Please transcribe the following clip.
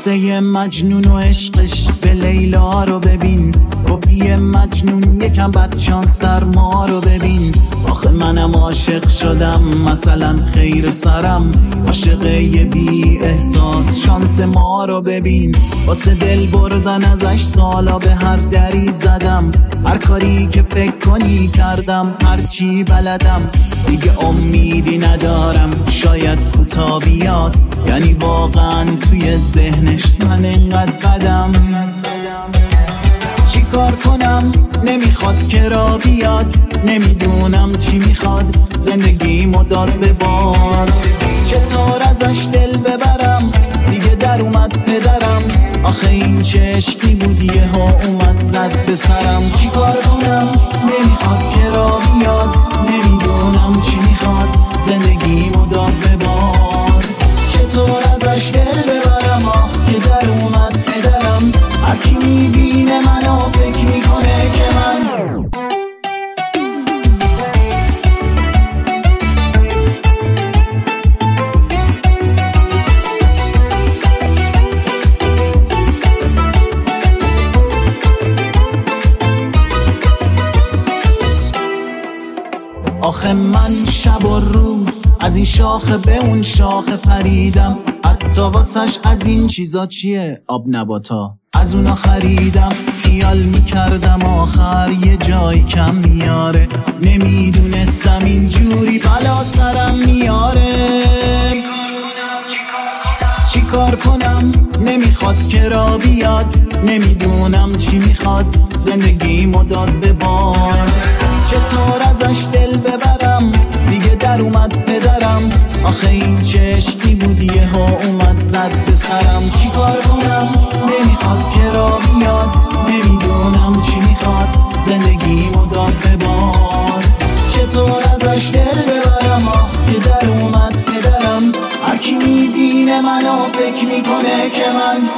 قصه مجنون و عشقش به لیلا رو ببین، کپی مجنون یکم بدشانس در ما رو ببین. آخه منم عاشق شدم مثلا خیر سرم، عاشق یه بی احساس شانس ما رو ببین. واسه دل بردن ازش سالا به هر دری زدم، هر کاری که فکر کنی کردم، هر چی بلدم. دیگه امیدی ندارم شاید کوتا بیاد، یعنی واقعا توی ذهنش من انقدر بدم. چی کار کنم نمیخواد که را بیاد، نمیدونم چی میخواد زندگیمو داد به باد. چطور ازش دل ببرم دیگه در اومد پدرم، آخه این چه عشقی بود یهو اومد زد به سرم. چی کار کنم نمیخواد که را بیاد، نمیدونم چی میخواد زندگیمو داد به باد. چطور ازش دل ببرم آخ که در اومد پدرم، هرکی میبینه منو فکر میکنه که من آخه من شب و روز از این شاخه به اون شاخه پریدم، حتی واسش از این چیزا چیه آب نباتا از اونا خریدم. خیال میکردم آخر یه جای کم میاره، نمیدونستم اینجوری بلا سرم میاره. چی کار کنم نمیخواد که را بیاد، نمیدونم چی میخواد زندگیمو داد به باد. چطور ازش دل ببرم دیگه در اومد پدرم، آخه این چه عشقی بود یهو اومد زد به سرم. چی کار کنم نمیخواد که را بیاد، نمیدونم چی میخواد زندگیمو داد به باد. چطور ازش دل ببرم آخ که در اومد پدرم، هرکی میبینه منو فکر میکنه که من